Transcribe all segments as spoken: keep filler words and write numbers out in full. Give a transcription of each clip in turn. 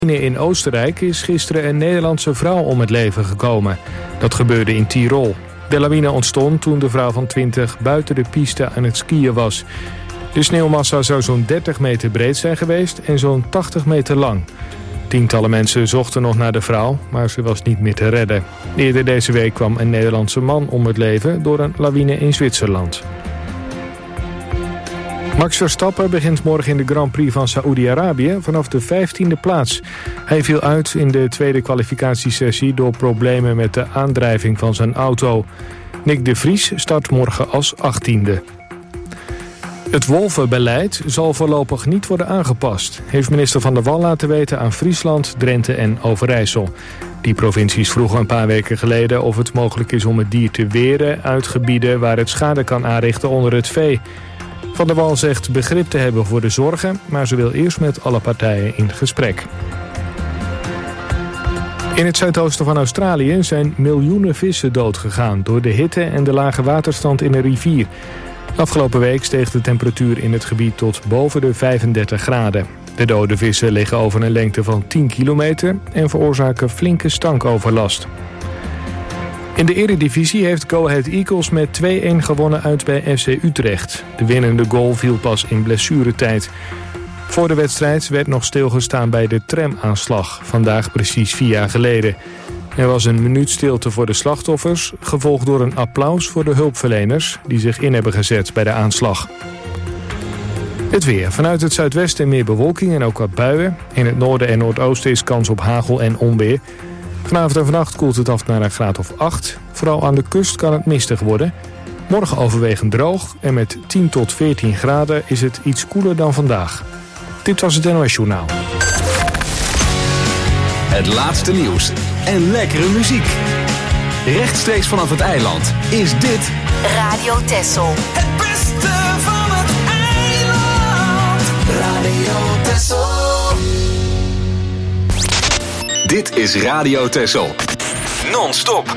In Oostenrijk is gisteren een Nederlandse vrouw om het leven gekomen. Dat gebeurde in Tirol. De lawine ontstond toen de vrouw van twintig buiten de piste aan het skiën was. De sneeuwmassa zou zo'n dertig meter breed zijn geweest en zo'n tachtig meter lang. Tientallen mensen zochten nog naar de vrouw, maar ze was niet meer te redden. Eerder deze week kwam een Nederlandse man om het leven door een lawine in Zwitserland. Max Verstappen begint morgen in de Grand Prix van Saoedi-Arabië vanaf de vijftiende plaats. Hij viel uit in de tweede kwalificatiesessie door problemen met de aandrijving van zijn auto. Nick de Vries start morgen als achttiende. Het wolvenbeleid zal voorlopig niet worden aangepast, heeft minister Van der Wal laten weten aan Friesland, Drenthe en Overijssel. Die provincies vroegen een paar weken geleden of het mogelijk is om het dier te weren uit gebieden waar het schade kan aanrichten onder het vee. Van der Wal zegt begrip te hebben voor de zorgen, maar ze wil eerst met alle partijen in gesprek. In het zuidoosten van Australië zijn miljoenen vissen doodgegaan door de hitte en de lage waterstand in een rivier. Afgelopen week steeg de temperatuur in het gebied tot boven de vijfendertig graden. De dode vissen liggen over een lengte van tien kilometer en veroorzaken flinke stankoverlast. In de Eredivisie heeft Go Ahead Eagles met twee-een gewonnen uit bij F C Utrecht. De winnende goal viel pas in blessuretijd. Voor de wedstrijd werd nog stilgestaan bij de tramaanslag, vandaag precies vier jaar geleden. Er was een minuut stilte voor de slachtoffers, gevolgd door een applaus voor de hulpverleners die zich in hebben gezet bij de aanslag. Het weer. Vanuit het zuidwesten meer bewolking en ook wat buien. In het noorden en noordoosten is kans op hagel en onweer. Vanavond en vannacht koelt het af naar een graad of acht. Vooral aan de kust kan het mistig worden. Morgen overwegend droog en met tien tot veertien graden is het iets koeler dan vandaag. Dit was het N O S Journaal. Het laatste nieuws en lekkere muziek. Rechtstreeks vanaf het eiland is dit Radio Texel. Het beste van het eiland. Radio Texel. Dit is Radio Texel. Non-stop.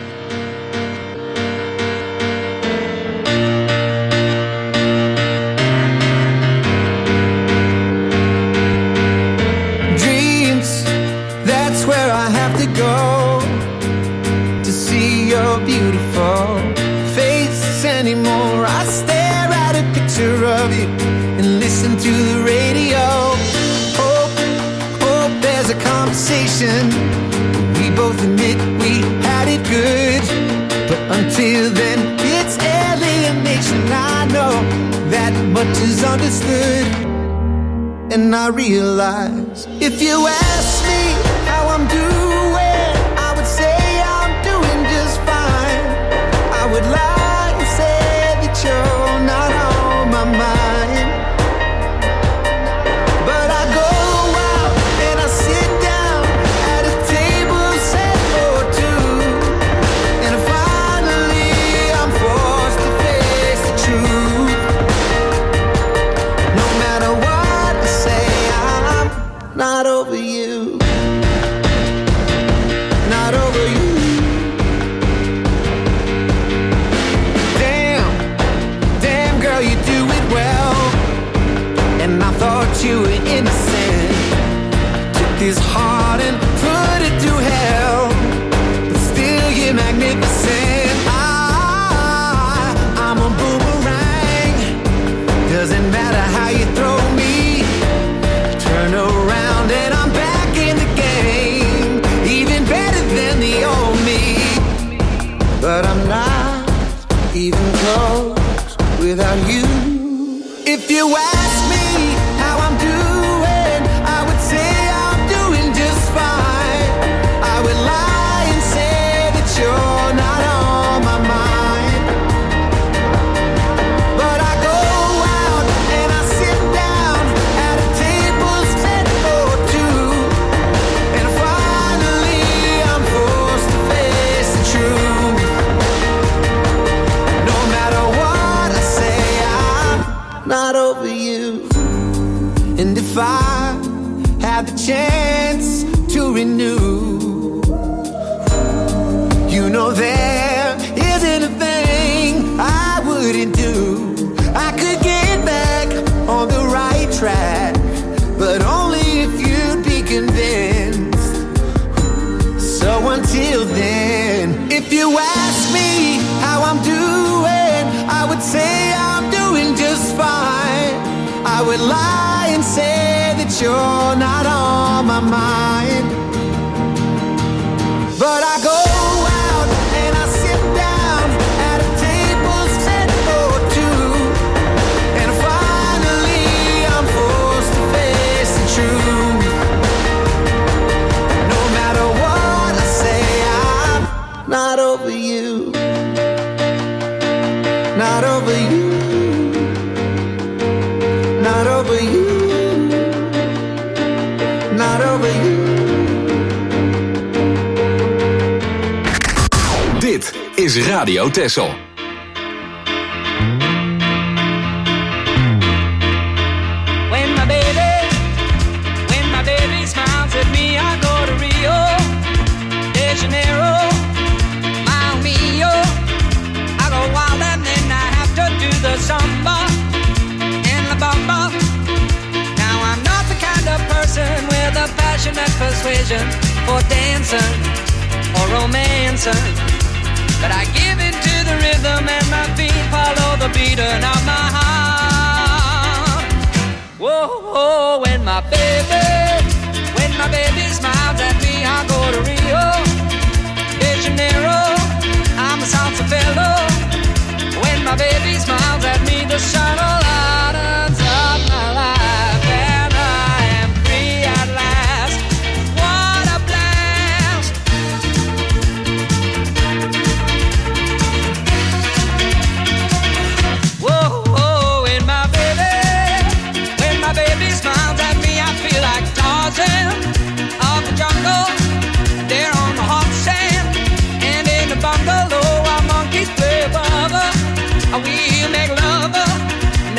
Dreams, that's where I have to go to see your beautiful face anymore. I stare at a picture of you and listen to the radio. Hope, hope there's a conversation. We both admit we had it good, but until then it's alienation. I know that much is understood, and I realize if you ask me how I'm doing, I would say I'm doing just fine. I would lie and say that you're not on my mind, but I go out and I sit down at a table set for two, and finally I'm forced to face the truth. No matter what I say, I'm not over you. Not over you. Damn, damn girl, you do it well. And I thought you were innocent. Took this heart and put it to hell, but still you're magnificent. I, I'm a boomerang. Doesn't matter how you throw me, turn around and I'm back in the game, even better than the old me. But I'm not even close without you. If you ask me how I'm doing, I would say I'm doing just fine. I would lie and say that you're not on my mind, but I go out and I sit down at a table set for two, and finally I'm forced to face the truth. No matter what I say, I'm not over you. And if I have the chance to renew, you know there isn't a thing I wouldn't do. I could get back on the right track, but only if you'd be convinced So until then, if you ask me how I'm doing, I would say I'm doing just fine. I would lie and say that you're not on my mind. But I go out and I sit down at a table set for two, and finally I'm forced to face the truth. No matter what I say, I'm not over you. Not over you. Not over you. Not over you. Dit is Radio Texel. When my baby, when my baby smiles at me, I go to Rio de Janeiro, Mile Mio. I go wild and then I have to do the samba and la bamba. Now I'm not the kind of person with a passionate persuasion for dancing or romancing, but I give in to the rhythm and my feet follow the beating of my heart. Whoa, whoa, when my baby, when my baby smiles at me, I go to Rio de Janeiro, I'm a salsa fellow. When my baby smiles at me, the sun lightens up my life and I am free at last. What a blast! Whoa, whoa, when my baby, when my baby smiles at me, I feel like Tarzan of the jungle. There on the hot sand and in the bungalow, our monkeys play above. We make love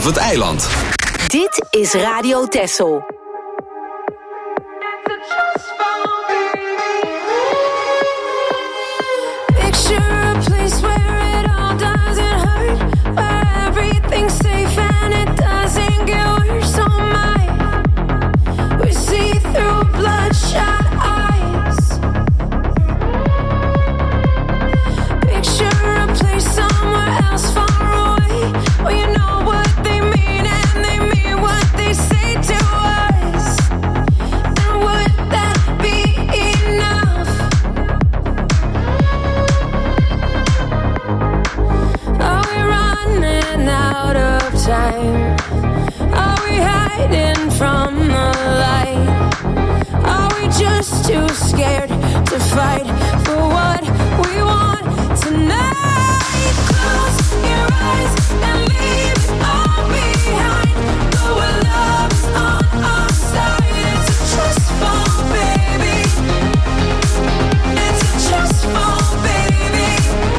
vanaf het eiland. Dit is Radio Texel. Picture a place where it all doesn't hurt, where everything's safe and it doesn't get worse. Oh my, we see through bloodshot eyes. Picture a place somewhere else far away, where you know what they mean and they mean what they say to us. And would that be enough? Are we running out of time? Are we hiding from the light? Are we just too scared to fight for what we want tonight? Close your eyes and leave it all behind. Go where love is on our side. It's a trust fall, baby. It's a trust fall, baby.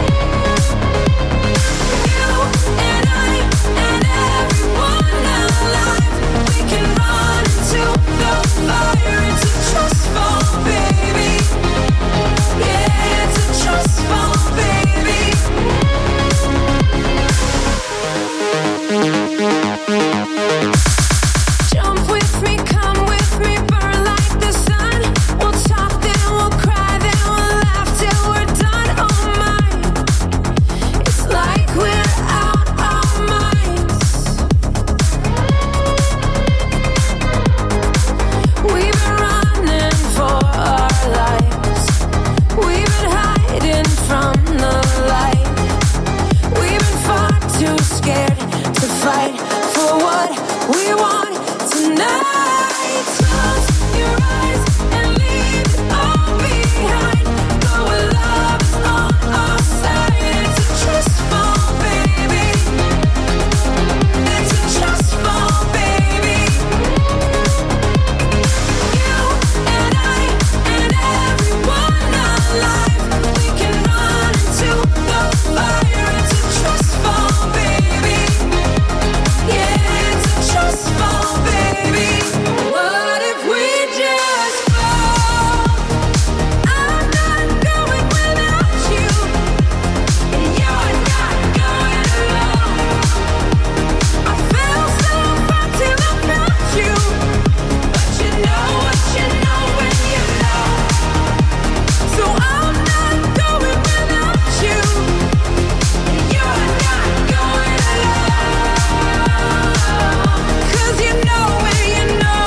You and I and everyone alive, we can run into the fire. It's a trust fall, baby. Yeah, it's a trust fall, baby. Jump with me, come with me, burn like the sun. We'll talk, then we'll cry, then we'll laugh till we're done. Oh my, it's like we're out our minds. We've been running for our lives. We've been hiding from the light. We've been far too scared to fight for what we want tonight. Close your eyes and leave it all behind. Go where love is on our side. It's a trust fall, baby. It's a trust fall, baby. You and I and everyone alive, we can run into the fire. It's a trust fall, baby. Yeah, it's a trust fall, baby. What if we just fall? I'm not going without you, and you're not going alone. I fell so far till I found you, but you know what you know when you know. So I'm not going without you, and you're not going alone. 'Cause you know when you know.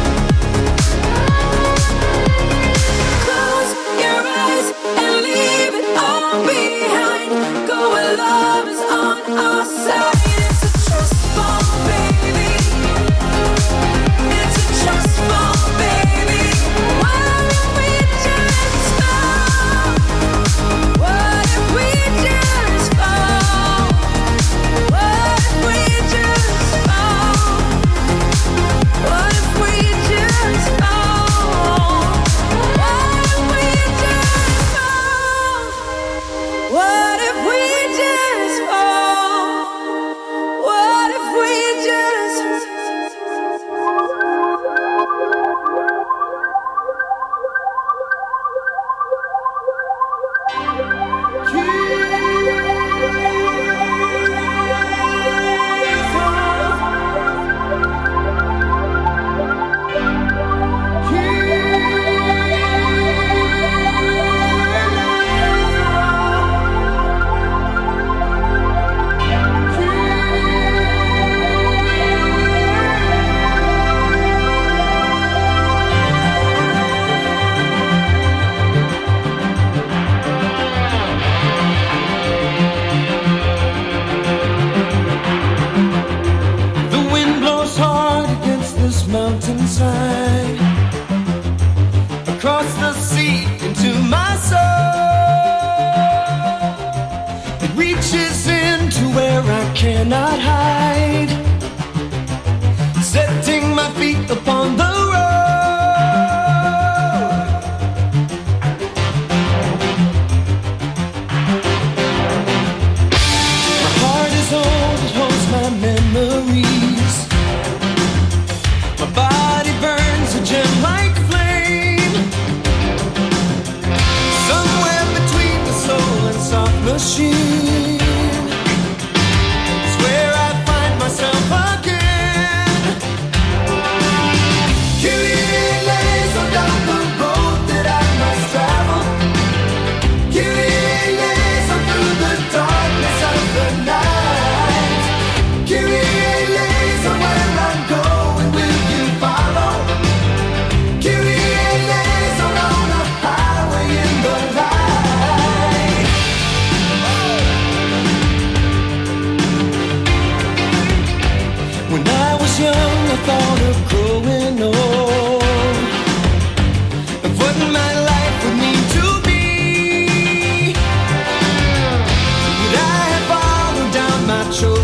Close your eyes and leave it all behind. Go where love is on our side. It's a trust fall, baby. It's a trust fall, baby. What if we just fall? What if we just fall? What if we just fall? What if we just fall? What if we just fall? What if we just fall? What if we just The wind blows hard against this mountainside, across the sea into my soul. It reaches into where I cannot hide, setting my feet upon the memories.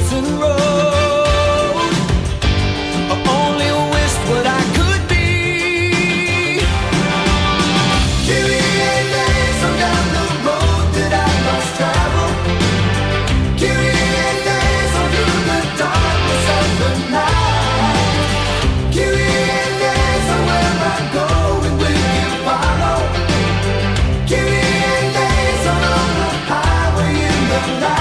mountain road. I only wished what I could be. Kyrie eleison down the road that I must travel. Kyrie eleison through the darkness of the night. Kyrie eleison where I go and will you follow? Kyrie eleison on the highway in the light.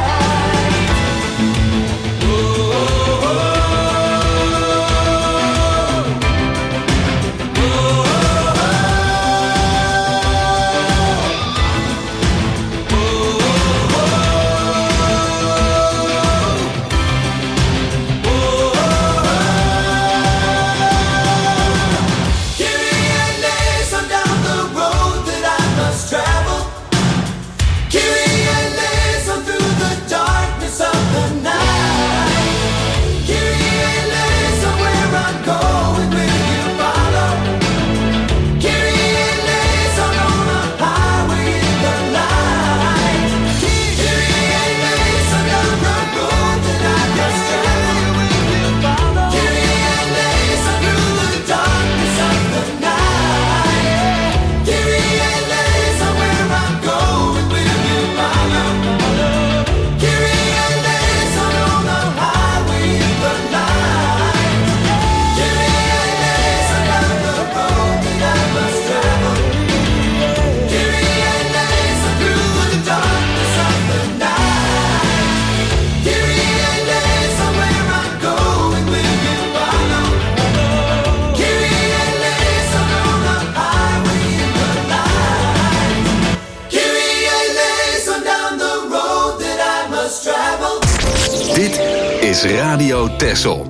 Dit is Radio Texel.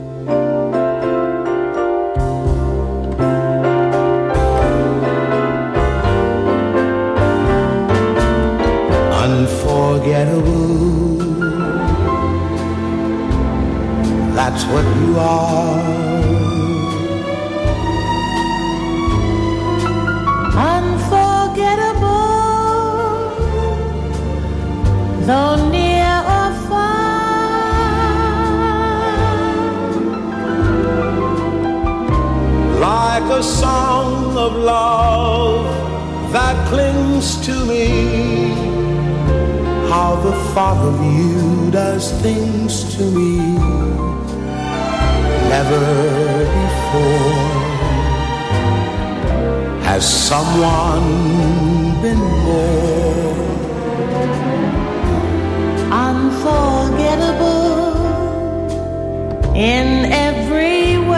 Unforgettable, that's what you are. Unforgettable, though near or Like a song of love that clings to me, how the thought of you does things to me. Never before has someone been more unforgettable in every way.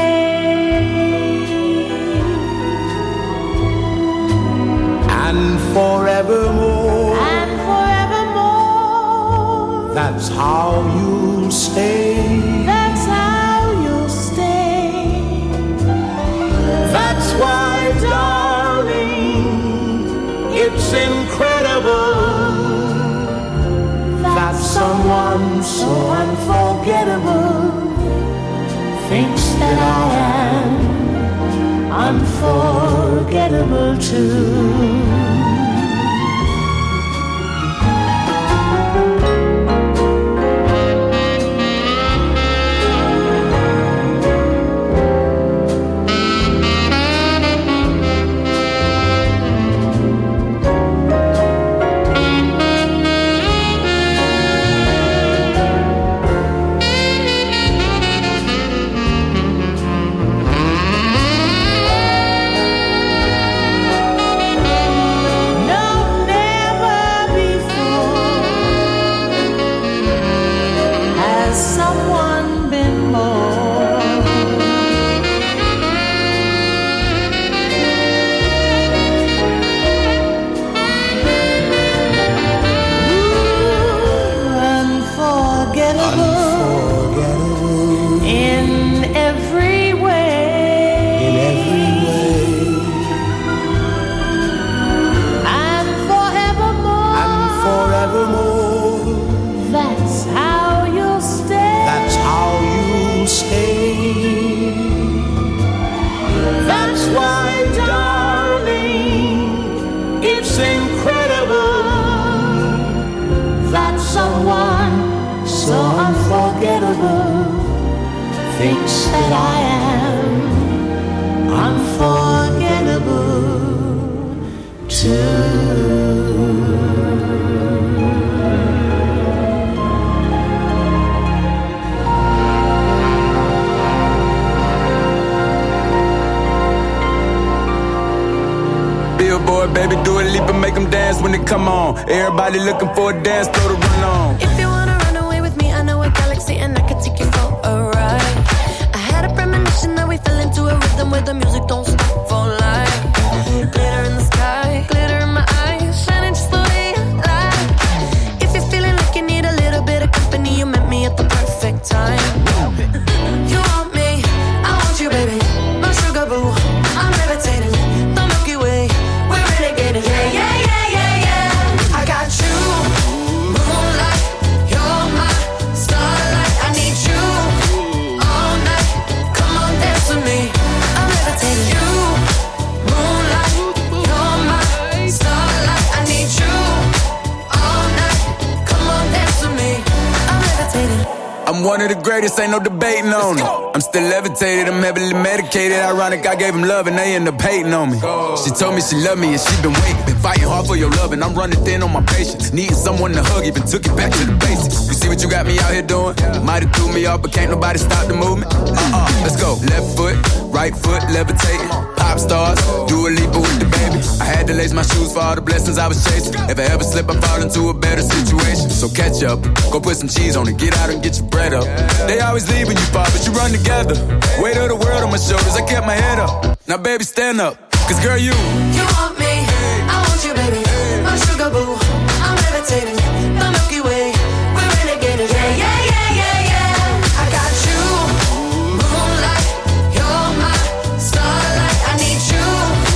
And forevermore, and forevermore, that's how you'll stay. That's how you'll stay. That's why, darling, it's incredible that someone so unforgettable thinks that I am unforgettable too. thinks that I am unforgettable too. Billboard, baby, do a leap and make them dance when they come on. Everybody looking for a dance floor to run on. If you wanna run away with me, I know a galaxy and I can take you for a ride. I had a premonition that we fell into a rhythm where the music don't stop for life. Glitter in the sky, glitter in my eyes, shining just the way I like. If you're feeling like you need a little bit of company, you met me at the perfect time. You want me, I want you, baby, my sugar boo. I'm levitating, the Milky Way, we're renegading. Yeah, yeah, yeah, yeah, yeah. I got you, moonlight, you're my starlight. I need you all night. Come on, dance with me. I'm levitating. You, moonlight, you're my starlight. I need you all night. Come on, dance with me. I'm levitating. I'm one of the greatest, ain't no debating on it. I'm still levitated, I'm heavily medicated. Ironic, I gave him love and they end up hating on me. She told me she loved me and she been waiting. Been fighting hard for your love and I'm running thin on my patience. Needing someone to hug, even took it back to the basics. You see what you got me out here doing? Might have threw me off, but can't nobody stop the movement. Uh-uh, let's go. Left foot, right foot, levitating. Pop stars, do a leap with the baby. I had to lace my shoes for all the blessings I was chasing. If I ever slip, I fall into a better situation. So catch up, go put some cheese on it, get out and get your bread up. They always leave when you fall, but you run together. Weight of the world on my shoulders, I kept my head up. Now baby, stand up, cause girl, you You want me, I want you, baby, my sugar boo. I'm levitating, the Milky Way, we're renegading. Yeah, yeah, yeah, yeah, yeah. I got you, moonlight, you're my starlight. I need you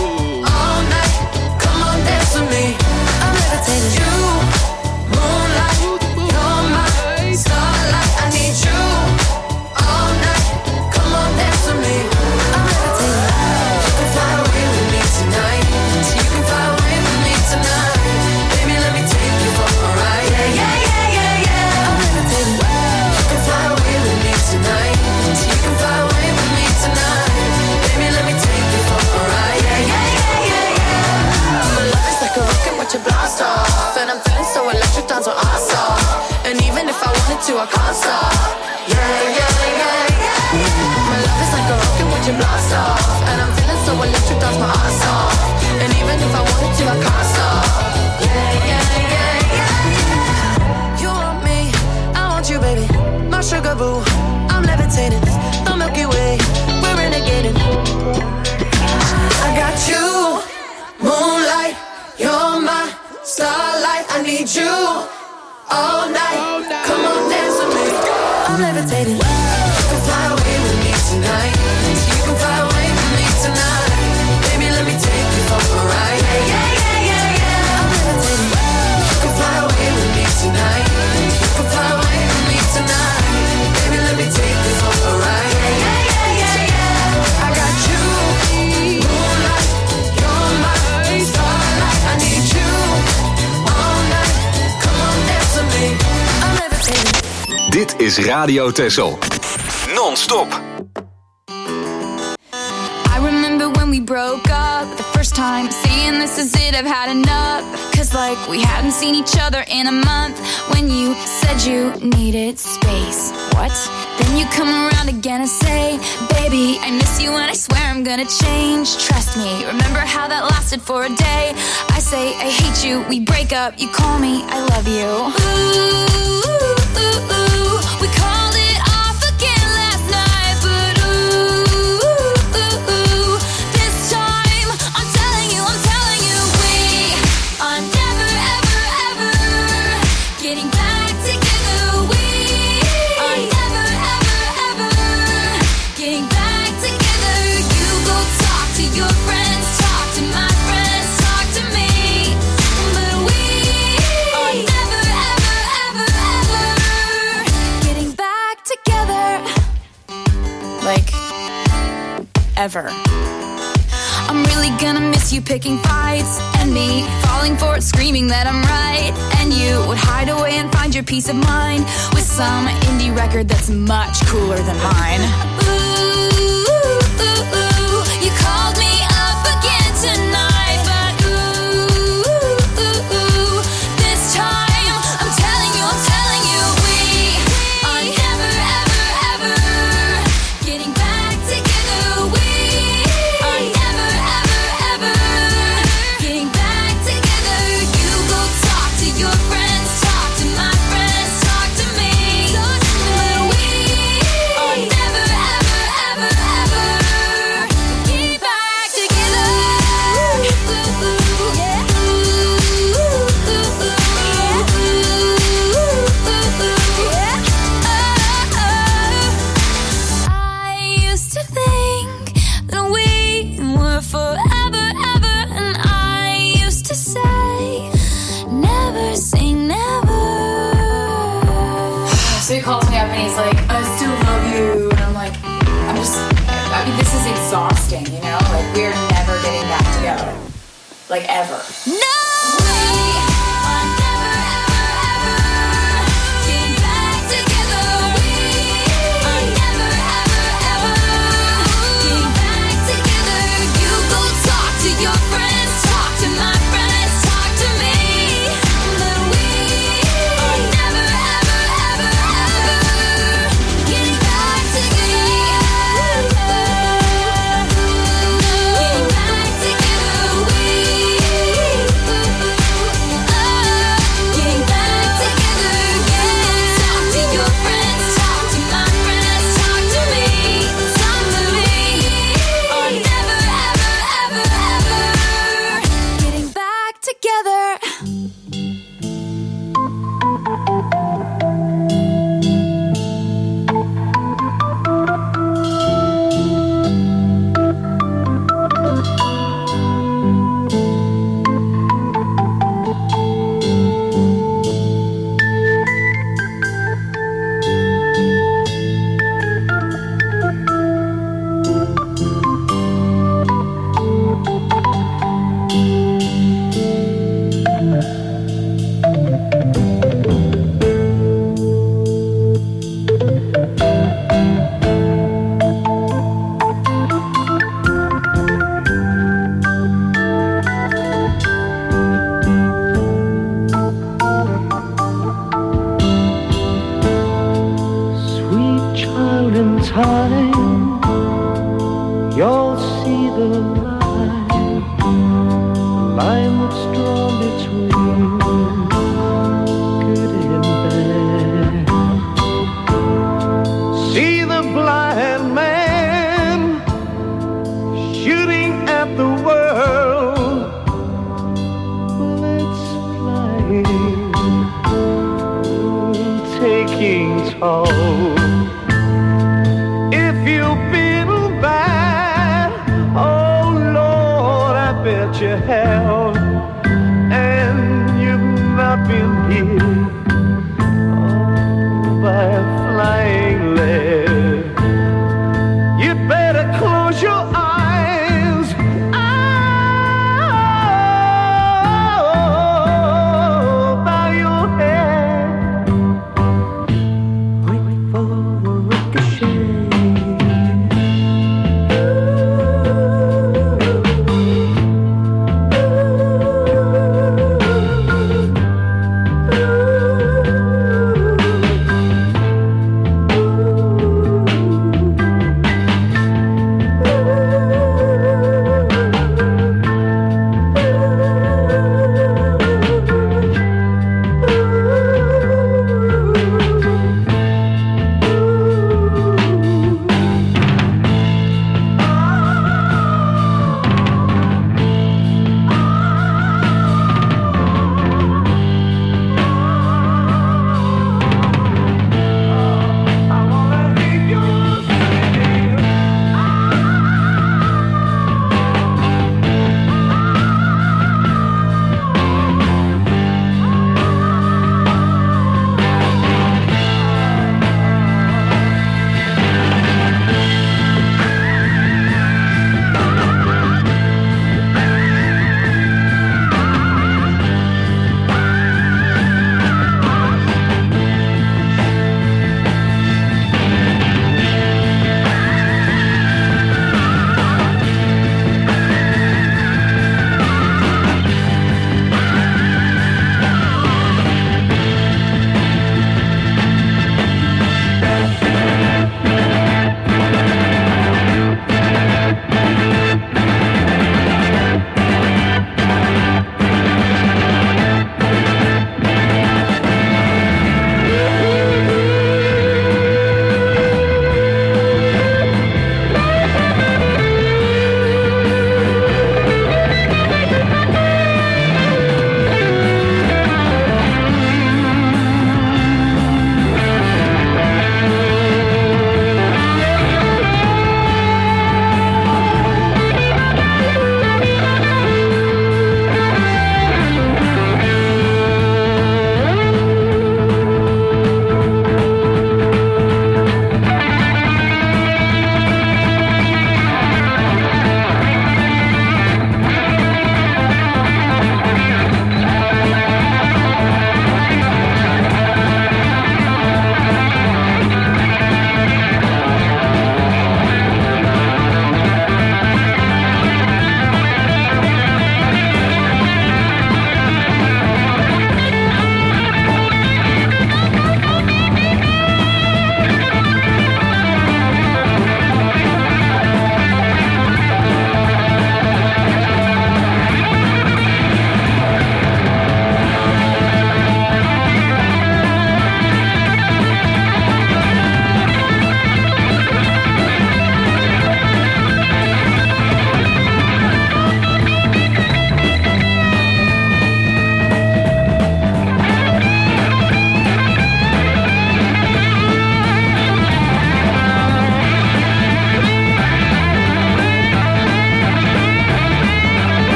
all night. Come on, dance with me. I'm levitating. You, moonlight, you're my starlight. I need you all night. Come on, dance with me. I'm levitating. You can fly away with me tonight. So you can fly away with me tonight. Baby, let me take you for a ride. Yeah, yeah, yeah, yeah, yeah. I'm levitating. You can fly away with me tonight. So you can fly away with me tonight. Baby, let me take you for a ride. Yeah, yeah, yeah, yeah, yeah. My love is like a rocket, watch it blast off. And I'm feeling so electric, dance on our song. And even if I wanted to, I can't stop. Yeah, yeah, yeah, yeah. My love is like a rocket, watch it blast off. And I'm feeling so electric, dance my ass off. And even if I wanted to, I can't stop. Yeah, yeah, yeah, yeah. You want me, I want you, baby, my sugar boo. I'm levitating, the Milky Way, we're renegading. I got you, moonlight, you're my starlight. I need you all night. Come on, dance with me. I'm levitating. You can fly away with me tonight. So you can fly away with me tonight. Baby, let me take you for a ride. Yeah, yeah, yeah, yeah, yeah. I'm levitating. You can fly away with me tonight. You can fly away with me tonight. Baby, let me take you for a ride. Yeah, yeah, yeah, yeah, yeah. I got you, moonlight, you're my starlight. I need you all night. Come on, dance with me. I'm levitating. Dit is Radio Texel. Non-stop. I remember when we broke up the first time, saying this is it, I've had enough. Cause like we hadn't seen each other in a month. When you said you needed space. What? Then you come around again and say, baby, I miss you and I swear I'm gonna change. Trust me, remember how that lasted for a day. I say I hate you, we break up, you call me, I love you. Ooh, ooh, ooh, ooh. We called it off again last night, but ooh, ooh, ooh, ooh. This time, I'm telling you, I'm telling you, we are never, ever, ever getting back together. We are never, ever, ever getting back together. You go talk to your friends, talk to my friends, talk to me, but we are never, ever, ever, ever getting back together. Like, ever. I'm really gonna miss you picking fights, and me falling for it, screaming that I'm right. And you would hide away and find your peace of mind with some indie record that's much cooler than mine. Ooh, ooh, ooh, you called me up again tonight, but ooh, ooh, ooh, this time I'm telling you, I'm telling you, we are never, ever, ever getting back together. We are never, ever, ever getting back together. You go talk to your friends, talk to my friends, talk to me. But we are never, ever, ever, ever get back together. I used to think that we were forever, ever, and I used to say, never say never. So he calls me up and he's like, I still love you. And I'm like, I'm just, I mean, this is exhausting, you know? Like, we're never getting back together. Like, ever. No! We are never, ever, ever getting back together. We are never, ever, ever getting back together. You go talk to your friends, talk to my friends, talk to me. But we are never, ever, ever, ever getting back together. Getting back together. We getting back together. You talk to your friends, talk to my friends, talk to me, talk to me. Are never, ever, ever, ever getting back together. Sweet child in time, you'll see the line, line that's drawn between good and bad. See the blind man shooting at the world, bullets flying, taking toll. If you've been bad, oh Lord, I bet you have, and you've not been hit oh, by a flying lead. You'd better close your eyes. Oh, bow your head. Wait for the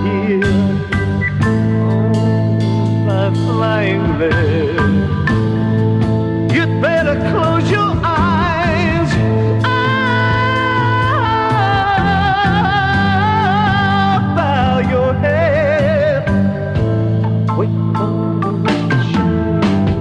here by flying there. You'd better close your eyes. Ah, bow your head. Wait for the shine.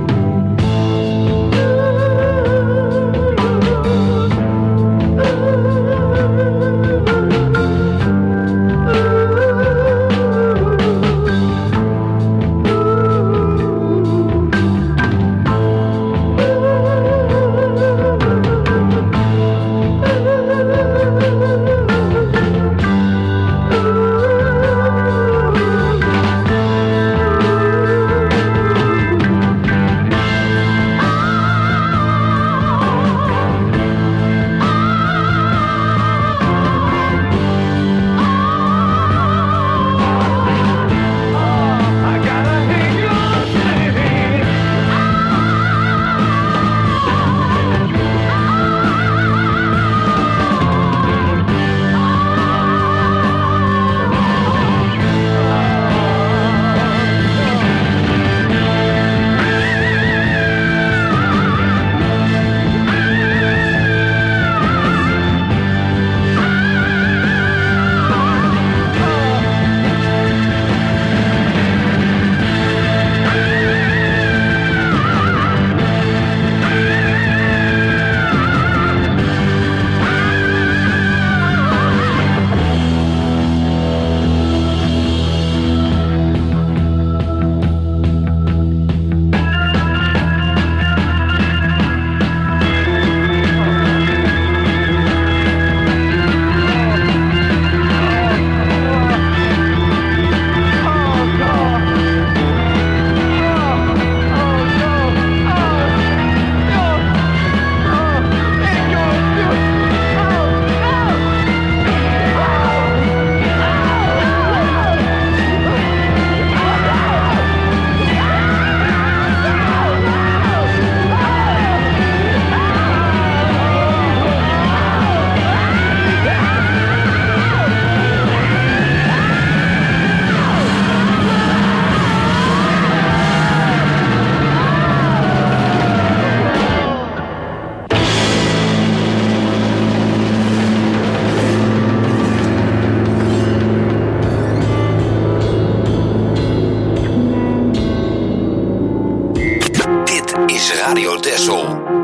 Radio Texel.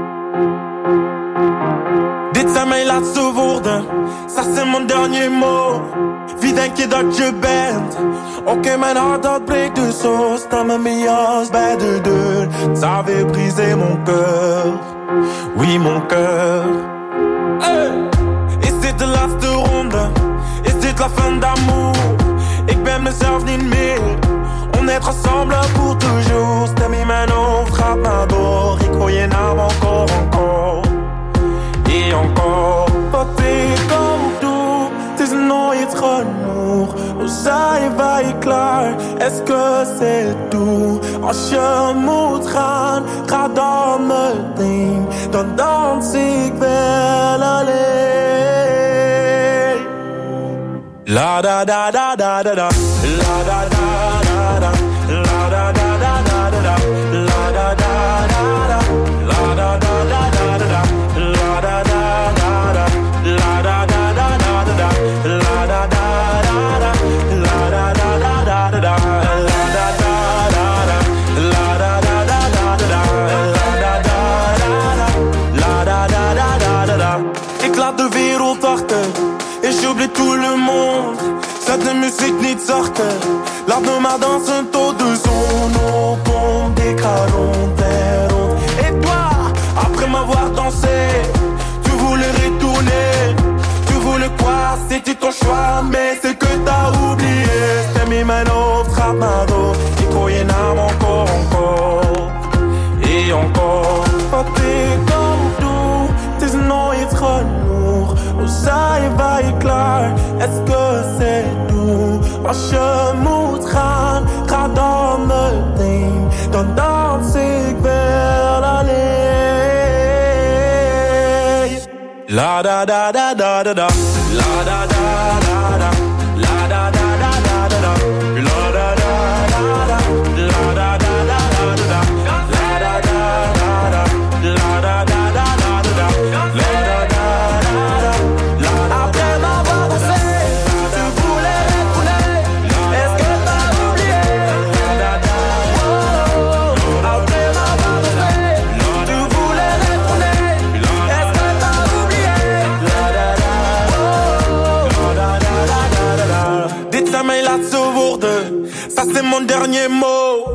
Dit zijn mijn laatste woorden, ça c'est mon dernier mot. Wie denk je dat je bent? Oké, okay, mijn hart dat breekt dus zo. Sta met mijn jas bij de deur. Ça avait brisé mon cœur, oui mon cœur. Hey! Is dit de laatste ronde? Is dit la fin d'amour? Ik ben mezelf niet meer. On est ensemble pour toujours. Stem in mijn hoofd gaat maar door. Ik hoor je naam encore, encore. Et encore. Wat ik ook doe, het is nooit genoeg. Hoe zijn wij klaar? Est-ce que c'est tout? Als je moet gaan, ga dan meteen. Dan dans ik wel alleen. La da da da da da da. La da da da da. La da da da da da. La da da da da. La da da da da da. La da da da da. La da da da da da. La da da da da. La da da da da da. La da da da da. La da da da da da. La da da da da da. Ik laat de wereld achter. Et j'oublie tout le monde. Zet de muziek niet zachter. Laat me maar dansen tot de zon opkomt. Ik ga rond en rond. Et toi, après m'avoir dansé, tu voulais retourner. Tu voulais quoi? C'était ton choix, mais c'est que t'as oublié. Stem in mijn hoofd gaat maar door. Ik hoor je naam encore, encore. Et encore. Wat ik ook doe, het is nooit genoeg. Hoe zijn wij klaar? Est-ce que c'est tout? Als je moet gaan, ga dan meteen. Dan dans ik wel alleen. La da da da da da da. La da da da da. La da da da da da. jamais laatste woorden. Ça c'est mon dernier mot.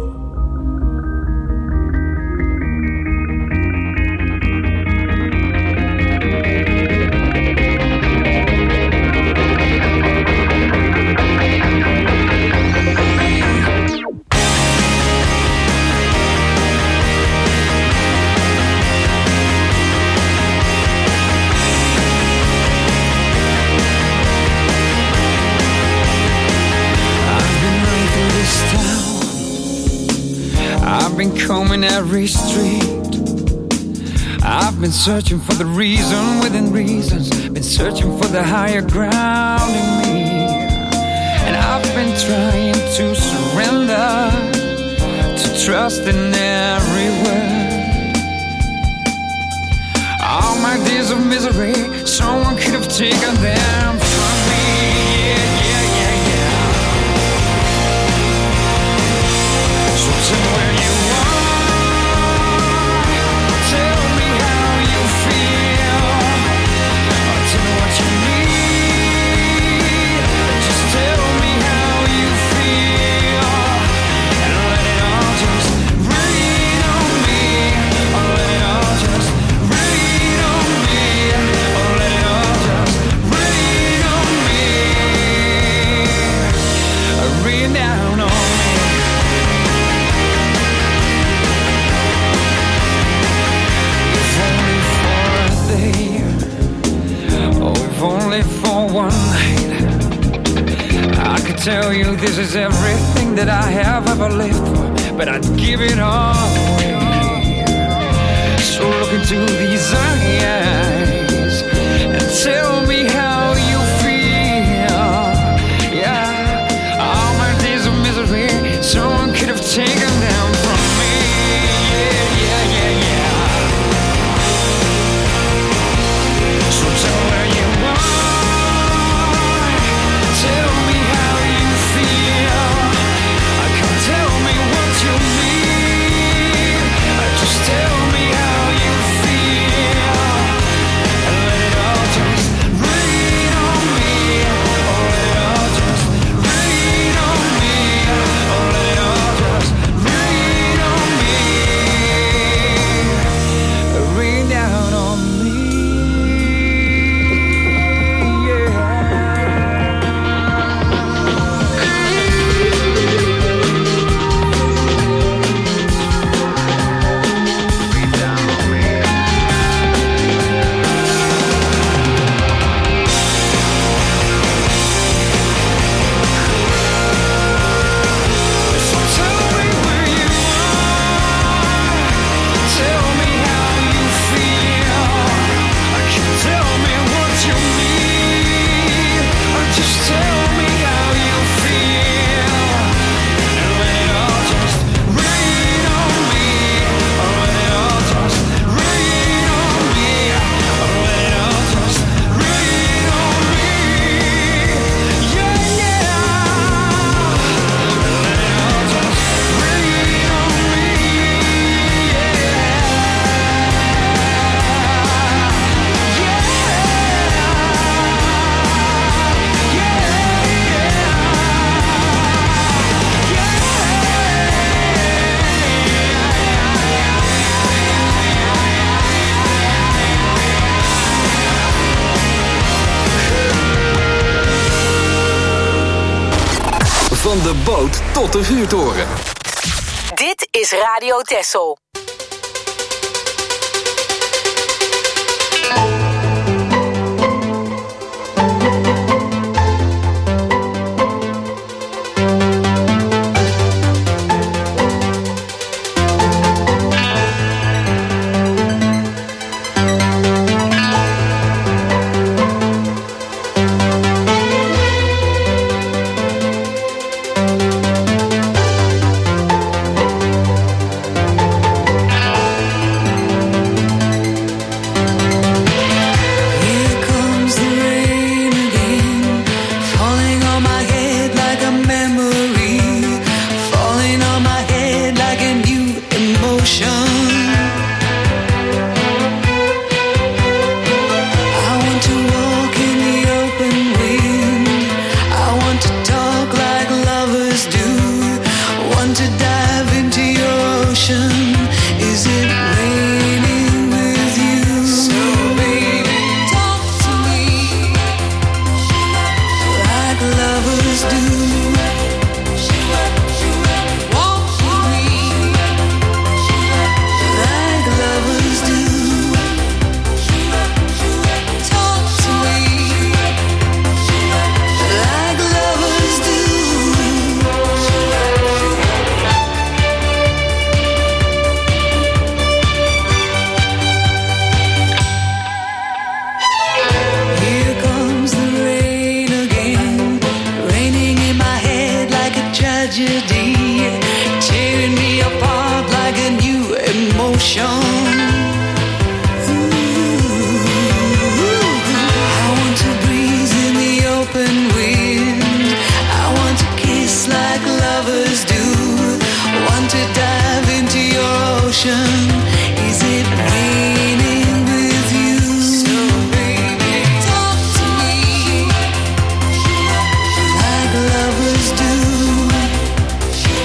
I've been combing every street. I've been searching for the reason within reasons. Been searching for the higher ground in me. And I've been trying to surrender, to trust in every word. All my days of misery, someone could have taken them from me. Yeah, yeah, yeah, yeah. So tell me where you tell you this is everything that I have ever lived for, but I'd give it all away. So look into these eyes and tell me how you feel. Yeah, all my days of misery, someone could have taken them from me. Yeah, yeah, yeah, yeah. So tell where you are. Tell me how you feel. I can't tell me what you mean. Just tell me how you feel. And let it all just rain on me. Oh, let it all just rain on me. Oh, let it all just rain on me. Rain down on me. Van de boot tot de vuurtoren. Dit is Radio Texel. tragedy, tearing me apart like a new emotion. I want to breathe in the open wind. I want to kiss like lovers do. Want to dive into your ocean. Is it raining with you? So baby, talk to me like lovers do.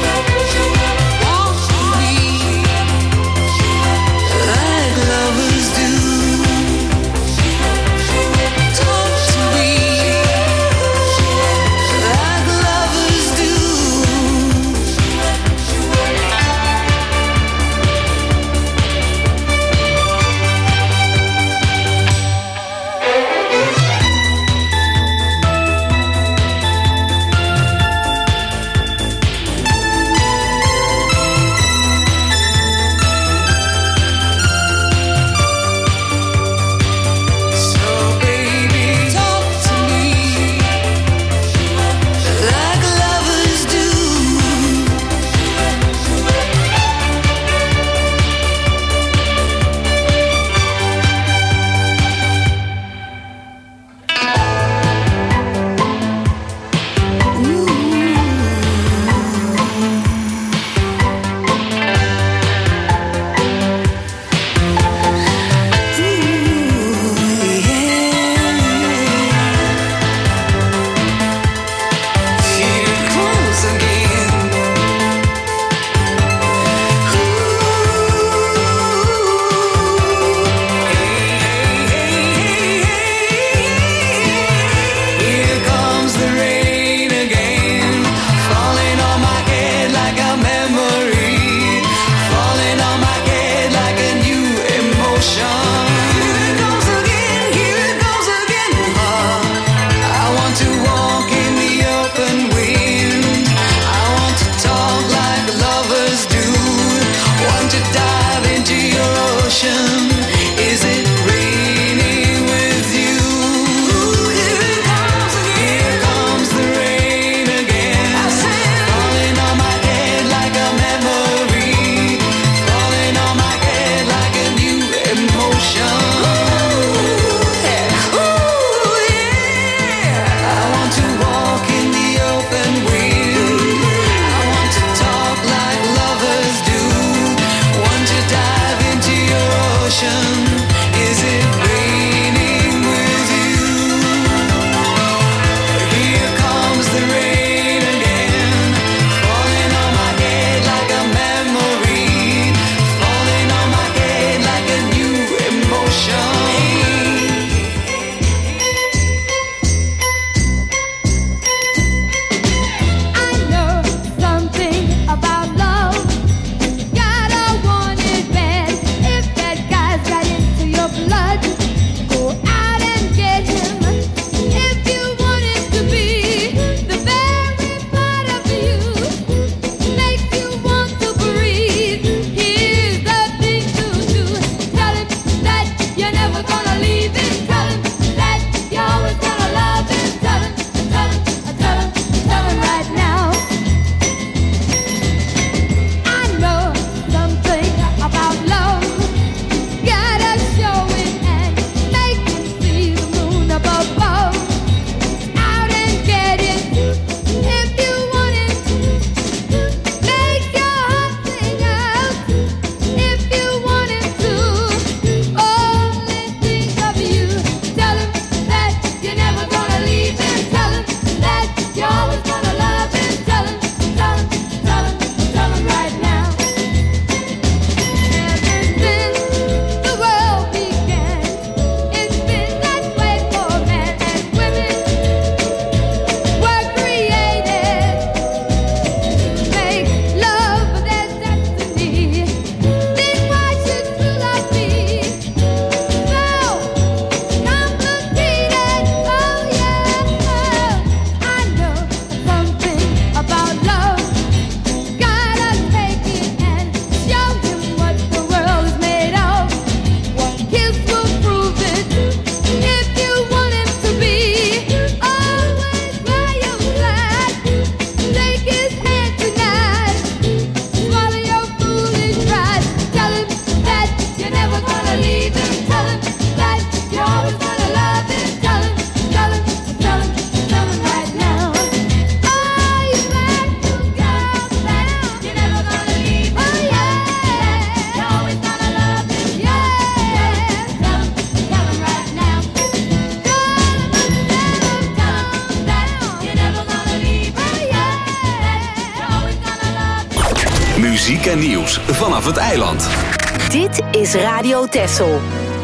Muziek en nieuws vanaf het eiland. Dit is Radio Texel.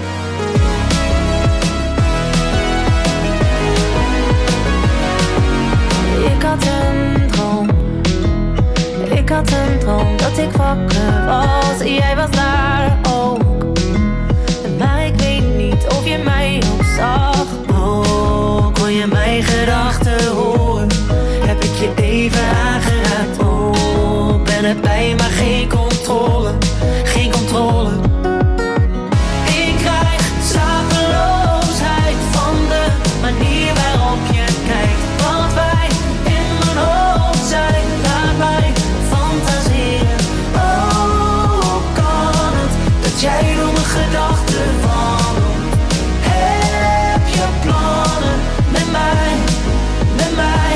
Ik had een droom. Ik had een droom dat ik wakker was. Jij was daar ook. Maar ik weet niet of je mij ook zag. Oh, kon je mijn gedachten horen? Heb ik je even aangeraakt? Oh, ben erbij maar geen controle. Geen controle. Ik krijg slapeloosheid van de manier waarop je kijkt. Wat wij in mijn hoofd zijn, laat mij fantaseren. Oh, hoe kan het dat jij door mijn gedachten wandelt? Heb je plannen met mij, met mij?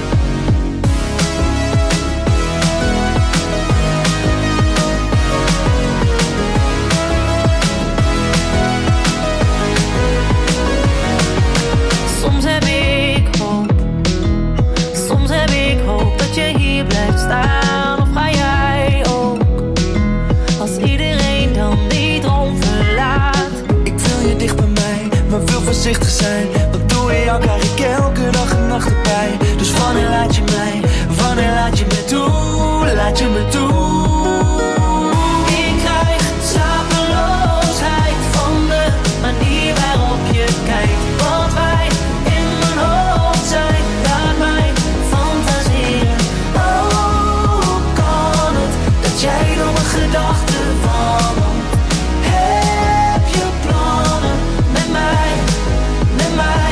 Soms heb ik hoop, soms heb ik hoop dat je hier blijft staan. Of ga jij ook, als iedereen dan die droom verlaat? Ik wil je dicht bij mij, maar wil voorzichtig zijn. Want door jou krijg ik elke dag en nacht erbij. Dus wanneer laat je mij, wanneer laat je me toe, laat je me toe. Ik krijg slapeloosheid van de manier waarop je kijkt. Wat wij in mijn hoofd zijn, laat mij fantaseren. Oh, hoe kan het dat jij door mijn gedachten wandelt? Heb je plannen met mij, met mij?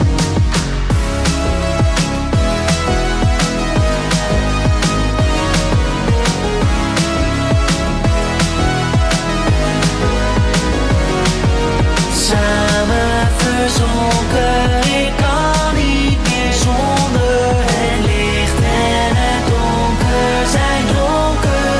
Samen verzonken, ik kan niet meer zonder. Het licht en het donker zijn dronken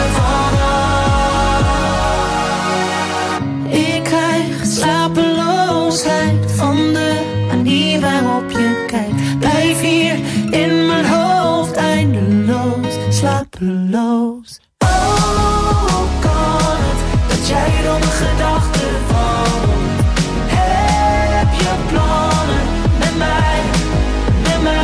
vanaf. Ik krijg slapeloosheid van de manier waarop je kijkt. Blijf hier in mijn hoofd eindeloos slapeloos. Oh, hoe kan het dat jij door mijn gedachten wandelt? Heb je plannen met mij, met mij?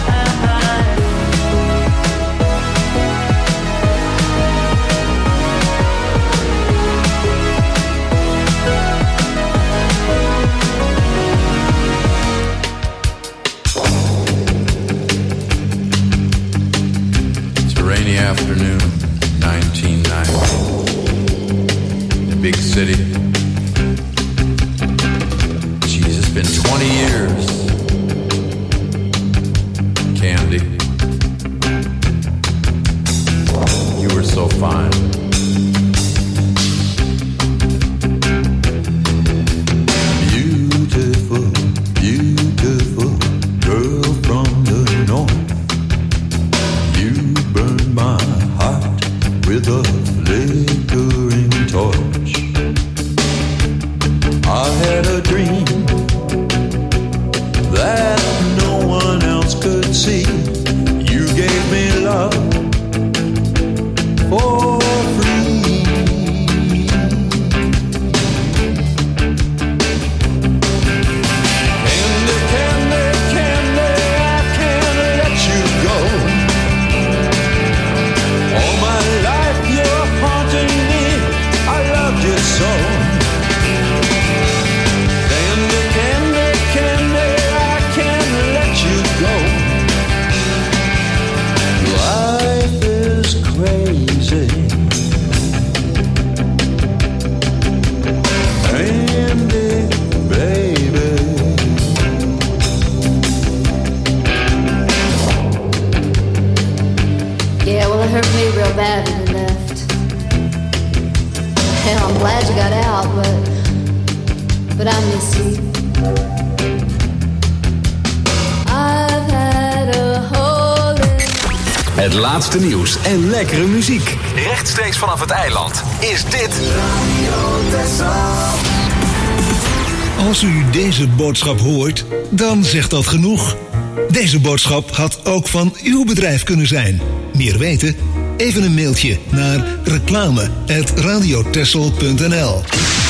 It's a rainy afternoon, nineteen ninety. The big city. Jeez, it's been twenty years. Candy, you were so fine. Beautiful, beautiful girl from the north. You burned my heart with a flickering torch. I had a dream that no one else could see. You gave me love for free. Candy, candy, candy, I can't let you go. All my life you're haunting me, I loved you so. Candy, candy, candy, I can't let you go. Life is crazy. Candy, baby. Yeah, well, it hurt me real bad when you left. Hell, I'm glad you got out, but but I miss you. I've had a hole in Het laatste nieuws en lekkere muziek. Rechtstreeks vanaf het eiland is dit Als u deze boodschap hoort, dan zegt dat genoeg. Deze boodschap had ook van uw bedrijf kunnen zijn. Meer weten? even een mailtje naar reclame at radiotessel punt n l.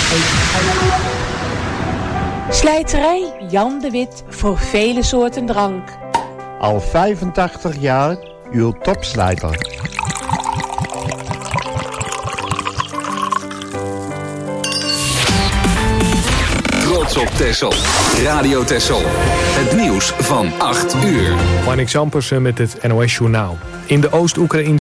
Slijterij Jan de Wit voor vele soorten drank. Al vijfentachtig jaar uw topslijter. Trots op Texel. Radio Texel. Het nieuws van acht uur. Marnix Ampersen met het N O S Journaal. In de Oost-Oekraïne